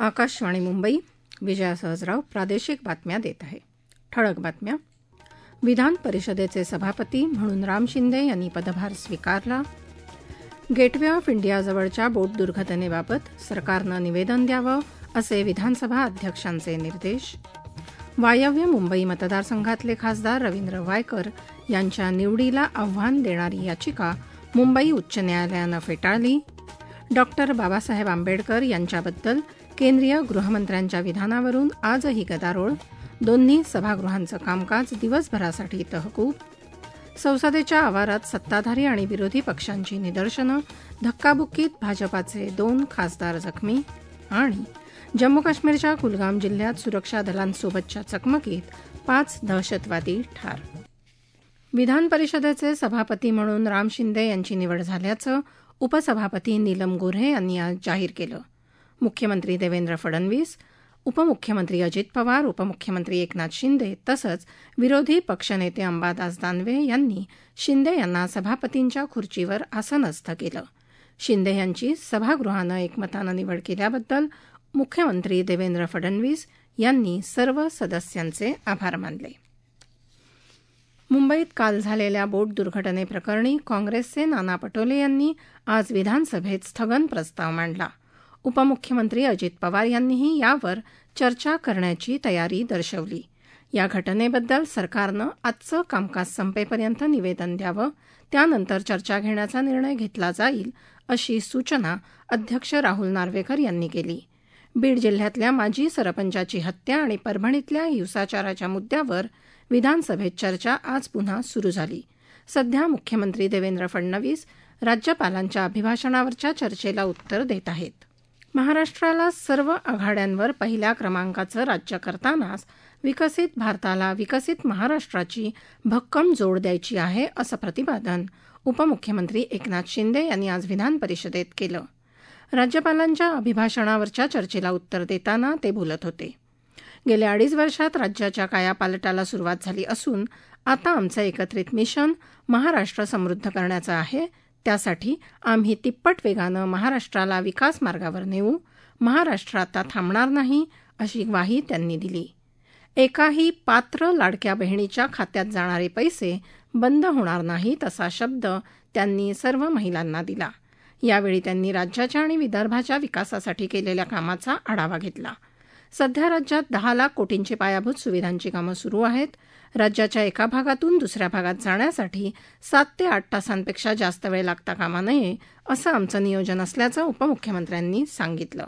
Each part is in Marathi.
आकाशवाणी मुंबई. विजया सहजराव प्रादेशिक बातम्या देत आहे. ठळक बातम्या. विधान परिषदेचे सभापती म्हणून राम शिंदे यांनी पदभार स्वीकारला. गेटवे ऑफ इंडियाजवळच्या बोट दुर्घटनेबाबत सरकारनं निवेदन द्यावं असे विधानसभा अध्यक्षांचे निर्देश. वायव्य मुंबई मतदारसंघातले खासदार रवींद्र वायकर यांच्या निवडीला आव्हान देणारी याचिका मुंबई उच्च न्यायालयानं फेटाळली. डॉक्टर बाबासाहेब आंबेडकर यांच्याबद्दल केंद्रीय गृहमंत्र्यांच्या विधानावरून आजही गदारोळ. दोन्ही सभागृहांचं कामकाज दिवसभरासाठी तहकूब. संसदेच्या आवारात सत्ताधारी आणि विरोधी पक्षांची निदर्शनं. धक्काबुक्कीत भाजपाचे 2 खासदार जखमी. आणि जम्मू काश्मीरच्या कुलगाम जिल्ह्यात सुरक्षा दलांसोबतच्या चकमकीत 5 दहशतवादी ठार. विधान परिषदेचे सभापती म्हणून राम शिंदे यांची निवड झाल्याचं उपसभापती नीलम गोऱ्हे यांनी आज जाहीर केलं. मुख्यमंत्री देवेंद्र फडणवीस, उपमुख्यमंत्री अजित पवार, उपमुख्यमंत्री एकनाथ शिंदे तसंच विरोधी पक्षनेते अंबादास दानवे यांनी शिंदे यांना सभापतींच्या खुर्चीवर आसनस्थ केलं. शिंदे यांची सभागृहानं एकमतानं निवड केल्याबद्दल मुख्यमंत्री देवेंद्र फडणवीस यांनी सर्व सदस्यांचे आभार मानले. मुंबईत काल झालेल्या बोट दुर्घटनेप्रकरणी काँग्रेसचे नाना पटोले यांनी आज विधानसभेत स्थगन प्रस्ताव मांडला. उपमुख्यमंत्री अजित पवार यांनीही यावर चर्चा करण्याची तयारी दर्शवली. या घटनेबद्दल सरकारनं आजचं कामकाज संपेपर्यंत निवेदन द्यावं, त्यानंतर चर्चा घेण्याचा निर्णय घेतला जाईल अशी सूचना अध्यक्ष राहुल नार्वेकर यांनी केली. बीड जिल्ह्यातल्या माजी सरपंचाची हत्या आणि परभणीतल्या हिंसाचाराच्या मुद्द्यावर विधानसभेत चर्चा आज पुन्हा सुरू झाली. सध्या मुख्यमंत्री देवेंद्र फडणवीस राज्यपालांच्या अभिभाषणावरच्या चर्चेला उत्तर देत आहेत. महाराष्ट्राला सर्व आघाड्यांवर पहिल्या क्रमांकाचं राज्य करतानाच विकसित भारताला विकसित महाराष्ट्राची भक्कम जोड द्यायची आहे असं प्रतिपादन उपमुख्यमंत्री एकनाथ शिंदे यांनी आज विधान परिषदेत केलं. राज्यपालांच्या अभिभाषणावरच्या चर्चेला उत्तर देताना ते बोलत होते. गेल्या 2.5 वर्षात राज्याच्या कायापालटाला सुरुवात झाली असून आता आमचं एकत्रित मिशन महाराष्ट्र समृद्ध करण्याचं आहे. त्यासाठी आम्ही तिप्पट वेगानं महाराष्ट्राला विकास मार्गावर नेऊ. महाराष्ट्र आता थांबणार नाही अशी ग्वाही त्यांनी दिली. एकाही पात्र लाडक्या बहिणीच्या खात्यात जाणारे पैसे बंद होणार नाहीत असा शब्द त्यांनी सर्व महिलांना दिला. यावेळी त्यांनी राज्याच्या आणि विदर्भाच्या विकासासाठी केलेल्या कामाचा आढावा घेतला. सध्या राज्यात 10 लाख कोटींची पायाभूत सुविधांची कामं सुरू आहेत. राज्याच्या एका भागातून दुसऱ्या भागात जाण्यासाठी 7 ते 8 तासांपेक्षा जास्त वेळ लागता कामा नये असं आमचं नियोजन असल्याचं उपमुख्यमंत्र्यांनी सांगितलं.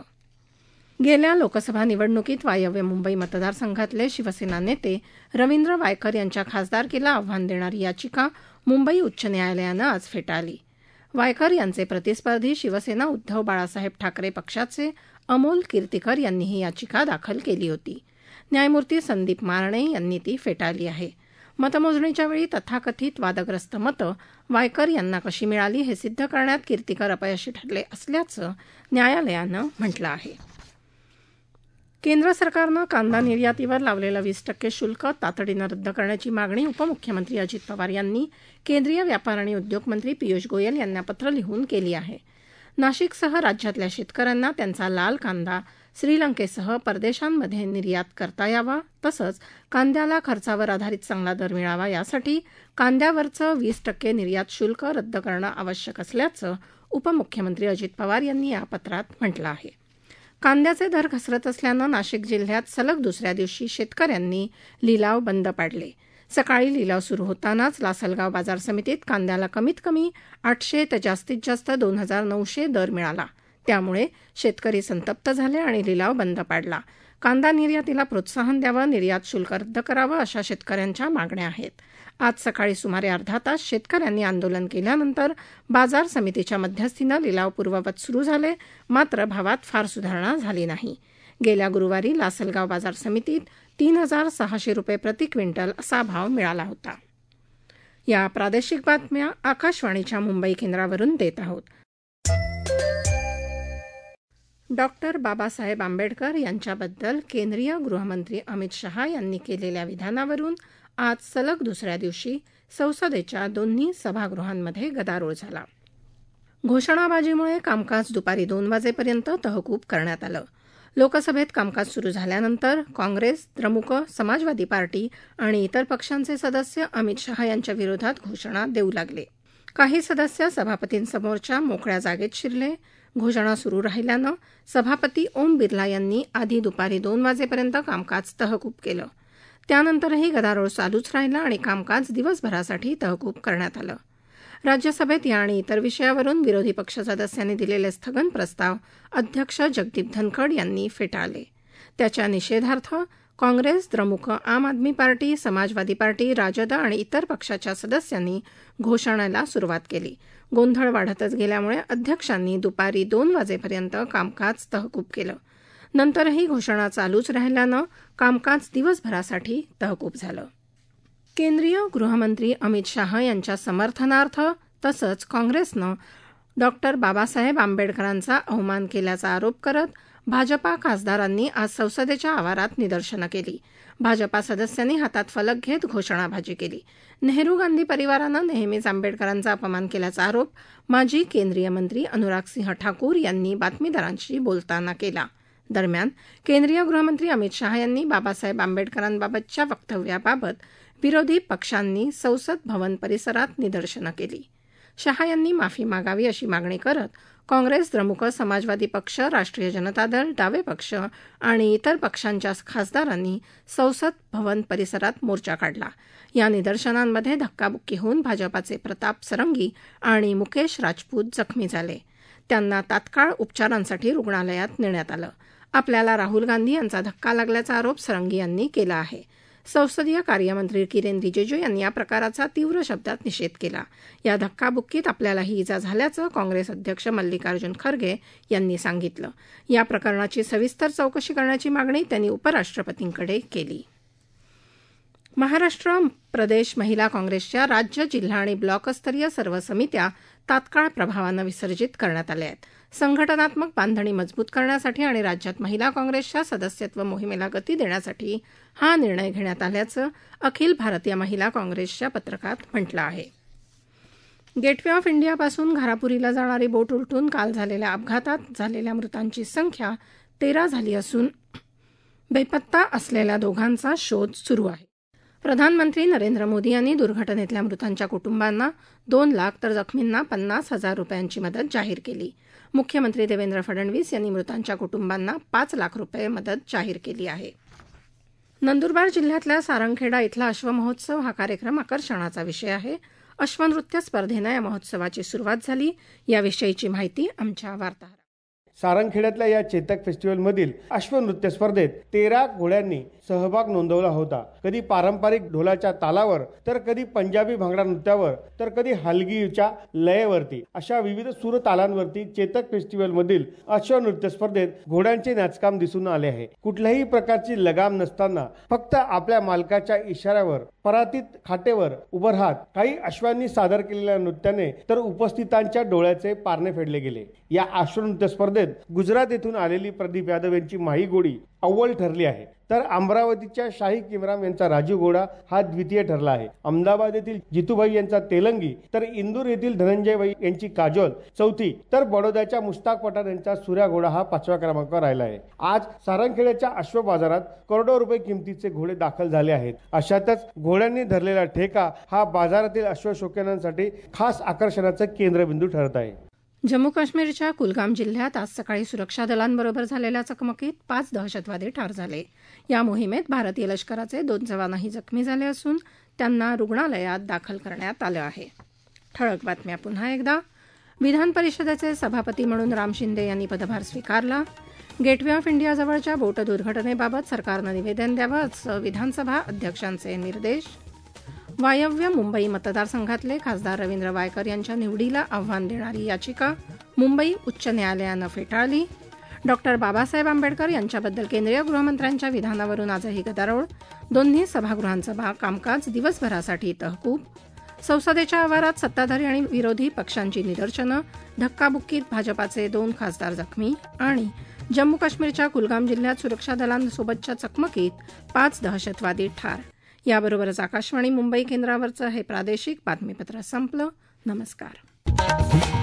गेल्या लोकसभा निवडणुकीत वायव्य मुंबई मतदारसंघातले शिवसेना नेते रवींद्र वायकर यांच्या खासदारकीला आव्हान देणारी याचिका मुंबई उच्च न्यायालयानं आज फेटाळली. वायकर यांचे प्रतिस्पर्धी शिवसेना उद्धव बाळासाहेब ठाकरे पक्षाचे अमोल कीर्तिकर यांनी ही याचिका दाखल केली होती. न्यायमूर्ती संदीप मारणे यांनी ती फेटाळली आहे. मतमोजणीच्या वेळी तथाकथित वादग्रस्त मतं वायकर यांना कशी मिळाली हे सिद्ध करण्यात कीर्तिकर अपयशी ठरले असल्याचं न्यायालयानं म्हटलं आहे. केंद्र सरकारनं कांदा निर्यातीवर लावलेलं 20% शुल्क तातडीनं रद्द करण्याची मागणी उपमुख्यमंत्री अजित पवार यांनी केंद्रीय व्यापार आणि उद्योग मंत्री पियुष गोयल यांना पत्र लिहून केली आहे. नाशिकसह राज्यातल्या शेतकऱ्यांना त्यांचा लाल कांदा श्रीलंकेसह परदेशांमध्ये निर्यात करता यावा, तसंच कांद्याला खर्चावर आधारित चांगला दर मिळावा यासाठी कांद्यावरचं 20% निर्यात शुल्क रद्द करणं आवश्यक असल्याचं उपमुख्यमंत्री अजित पवार यांनी या पत्रात म्हटलं आहे. कांद्याचे दर घसरत असल्यानं नाशिक जिल्ह्यात सलग दुसऱ्या दिवशी शेतकऱ्यांनी लिलाव बंद पाडले. सकाळी लिलाव सुरू होतानाच लासलगाव बाजार समितीत कांद्याला कमीत कमी 800 तर जास्तीत जास्त 2900 दर मिळाला. त्यामुळे शेतकरी संतप्त झाले आणि लिलाव बंद पाडला. कांदा निर्यातीला प्रोत्साहन द्यावं, निर्यात शुल्क रद्द करावं अशा शेतकऱ्यांच्या मागण्या आहेत. आज सकाळी सुमारे अर्धा तास शेतकऱ्यांनी आंदोलन केल्यानंतर बाजार समितीच्या मध्यस्थीनं लिलाव पूर्ववत सुरू झाले. मात्र भावात फार सुधारणा झाली नाही. गेल्या गुरुवारी लासलगाव बाजार समितीत 3600 रुपये प्रति क्विंटल असा भाव मिळाला होता. या प्रादेशिक बातम्या आकाशवाणीच्या मुंबई केंद्रावरून देत आहोत. डॉक्टर बाबासाहेब आंबेडकर यांच्याबद्दल केंद्रीय गृहमंत्री अमित शहा यांनी केलेल्या विधानावरून आज सलग दुसऱ्या दिवशी संसदेच्या दोन्ही सभागृहांमध्ये गदारोळ झाला. घोषणाबाजीमुळे कामकाज दुपारी 2 वाजेपर्यंत तहकूब करण्यात आलं. लोकसभेत कामकाज सुरू झाल्यानंतर काँग्रेस, द्रमुक, समाजवादी पार्टी आणि इतर पक्षांचे सदस्य अमित शहा यांच्या विरोधात घोषणा देऊ लागले. काही सदस्य सभापतींसमोरच्या मोकळ्या जागेत शिरले. घोषणा सुरू राहिल्यानं सभापती ओम बिर्ला यांनी आधी दुपारी 2 वाजेपर्यंत कामकाज तहकूब केलं. त्यानंतरही गदारोळ चालूच राहिला आणि कामकाज दिवसभरासाठी तहकूब करण्यात आलं. राज्यसभेत या आणि इतर विषयावरून विरोधी पक्ष सदस्यांनी दिलेले स्थगन प्रस्ताव अध्यक्ष जगदीप धनखड यांनी फेटाळले. त्याच्या निषेधार्थ काँग्रेस, द्रमुक, आम आदमी पार्टी, समाजवादी पार्टी, राजद आणि इतर पक्षाच्या सदस्यांनी घोषणेला सुरुवात केली. गोंधळ वाढतच गेल्यामुळे अध्यक्षांनी दुपारी 2 वाजेपर्यंत कामकाज तहकूब केलं. नंतरही घोषणा चालूच राहिल्यानं कामकाज दिवसभरासाठी तहकूब झालं. केंद्रीय गृहमंत्री अमित शहा यांच्या समर्थनार्थ तसंच काँग्रेसनं डॉ. बाबासाहेब आंबेडकरांचा अवमान केल्याचा आरोप करत भाजपा खासदारांनी आज संसदेच्या आवारात निदर्शनं केली. भाजपा सदस्यांनी हातात फलक घेत घोषणाबाजी केली. नेहरू गांधी परिवारानं नेहमीच आंबेडकरांचा अपमान केल्याचा आरोप माजी केंद्रीय मंत्री अनुराग सिंह ठाकूर यांनी बातमीदारांशी बोलताना केला. दरम्यान केंद्रीय गृहमंत्री अमित शहा यांनी बाबासाहेब आंबेडकरांबाबतच्या वक्तव्याबाबत विरोधी पक्षांनी संसद भवन परिसरात निदर्शनं केली. शहा यांनी माफी मागावी अशी मागणी करत काँग्रेस, द्रमुक, समाजवादी पक्ष, राष्ट्रीय जनता दल, डावे पक्ष आणि इतर पक्षांच्या खासदारांनी संसद भवन परिसरात मोर्चा काढला. या निदर्शनांमध्ये धक्काबुक्की होऊन भाजपाचे प्रताप सरंगी आणि मुकेश राजपूत जखमी झाले. त्यांना तात्काळ उपचारांसाठी रुग्णालयात नेण्यात आलं. आपल्याला राहुल गांधी यांचा धक्का लागल्याचा आरोप सरंगी यांनी केला आहे. संसदीय कार्यमंत्री किरेन रिजिजू यांनी या प्रकाराचा तीव्र शब्दात निषेध केला. या धक्काबुक्कीत आपल्यालाही इजा झाल्याचं काँग्रेस अध्यक्ष मल्लिकार्जुन खरगे यांनी सांगितलं. या प्रकरणाची सविस्तर चौकशी करण्याची मागणी त्यांनी उपराष्ट्रपतींकडे केली. महाराष्ट्र प्रदेश महिला काँग्रेसच्या राज्य, जिल्हा आणि ब्लॉकस्तरीय सर्व समित्या तात्काळ प्रभावानं विसर्जित करण्यात आल्या आहेत. संघटनात्मक बांधणी मजबूत करण्यासाठी आणि राज्यात महिला काँग्रेसच्या सदस्यत्व मोहिमेला गती देण्यासाठी हा निर्णय घेण्यात आल्याचं अखिल भारतीय महिला काँग्रेसच्या पत्रकात म्हटलं आहे. गेटवे ऑफ इंडियापासून घारापुरीला जाणारी बोट उलटून काल झालेल्या अपघातात झालेल्या मृतांची संख्या 13 झाली असून बेपत्ता असलेल्या दोघांचा शोध सुरू आहे. प्रधानमंत्री नरेंद्र मोदी यांनी दुर्घटनेतल्या मृतांच्या कुटुंबांना 2 लाख तर जखमींना 50,000 रुपयांची मदत जाहीर केली. मुख्यमंत्री देवेंद्र फडणवीस यांनी मृतांच्या कुटुंबांना 5 लाख रुपये मदत जाहीर केली आहे. नंदुरबार जिल्ह्यातल्या सारंगखेडा इथला अश्वमहोत्सव हा कार्यक्रम आकर्षणाचा विषय आहे. अश्वनृत्य स्पर्धेनं या महोत्सवाची सुरुवात झाली. याविषयीची माहिती आमच्या वार्ताहरात. सारंगखेड्यातल्या या चेतक फेस्टिवलमधील अश्वनृत्य स्पर्धेत 13 घोड्यांनी सहभाग नोंदवला होता. कधी पारंपरिक ढोलाच्या तालावर, तर कधी पंजाबी भांगडा नृत्यावर, तर कधी हलगीच्या लयेवरती अशा विविध सूर तालांवरती चेतक फेस्टिवलमधील अश्वनृत्य स्पर्धेत घोड्यांचे नाचकाम दिसून आले आहे. कुठल्याही प्रकारची लगाम नसताना फक्त आपल्या मालकाच्या इशाऱ्यावर परातीत खाटेवर उभं राहत काही अश्वांनी सादर केलेल्या नृत्याने तर उपस्थितांच्या डोळ्याचे पारणे फेडले गेले. या अश्वनृत्य स्पर्धेत गुजरात येथून आलेली प्रदीप यादव यांची माही घोडी अव्वल ठरली आहे, तर अमरावतीच्या शाही किमराम यांचा राजू घोडा हा द्वितीय ठरला आहे. अहमदाबाद येथील जितूभाई यांचा तेलंगी, तर इंदूर येथील धनंजय भाई यांची काजोल चौथी, तर बडोद्याच्या मुश्ताक पठाण यांचा सूर्या घोडा हा 5व्या क्रमांकावर राहिला आहे. आज सारंगखेड्याच्या अश्व बाजारात करोडो रुपये किमतीचे घोडे दाखल झाले आहेत. अशातच घोड्यांनी धरलेला ठेका हा बाजारातील अश्वशौकीनांसाठी खास आकर्षणाचं केंद्रबिंदू ठरत आहे. जम्मू काश्मीरच्या कुलगाम जिल्ह्यात आज सकाळी सुरक्षा दलांबरोबर झालेल्या चकमकीत 5 दहशतवादी ठार झाले. या मोहिमेत भारतीय लष्कराचे 2 जवानही जखमी झाले असून त्यांना रुग्णालयात दाखल करण्यात आलं आहे. ठळक बातम्या पुन्हा एकदा. विधान परिषदेचे सभापती म्हणून राम शिंदे यांनी पदभार स्वीकारला. गेटवे ऑफ इंडियाजवळच्या बोट दुर्घटनेबाबत सरकारनं निवेदन द्यावं असं विधानसभा अध्यक्षांचे निर्देश. वायव्य मुंबई मतदारसंघातले खासदार रवींद्र वायकर यांच्या निवडीला आव्हान देणारी याचिका मुंबई उच्च न्यायालयानं फेटाळली. डॉ. बाबासाहेब आंबेडकर यांच्याबद्दल केंद्रीय गृहमंत्र्यांच्या विधानावरून आजही गदारोळ. दोन्ही सभागृहांचं कामकाज दिवसभरासाठी तहकूब. संसदेच्या आवारात सत्ताधारी आणि विरोधी पक्षांची निदर्शनं. धक्काबुक्कीत भाजपाचे 2 खासदार जखमी. आणि जम्मू काश्मीरच्या कुलगाम जिल्ह्यात सुरक्षा दलांसोबतच्या चकमकीत 5 दहशतवादी ठार. याबरोबरच आकाशवाणी मुंबई केंद्रावरचं हे प्रादेशिक बातमीपत्र संपलं. नमस्कार.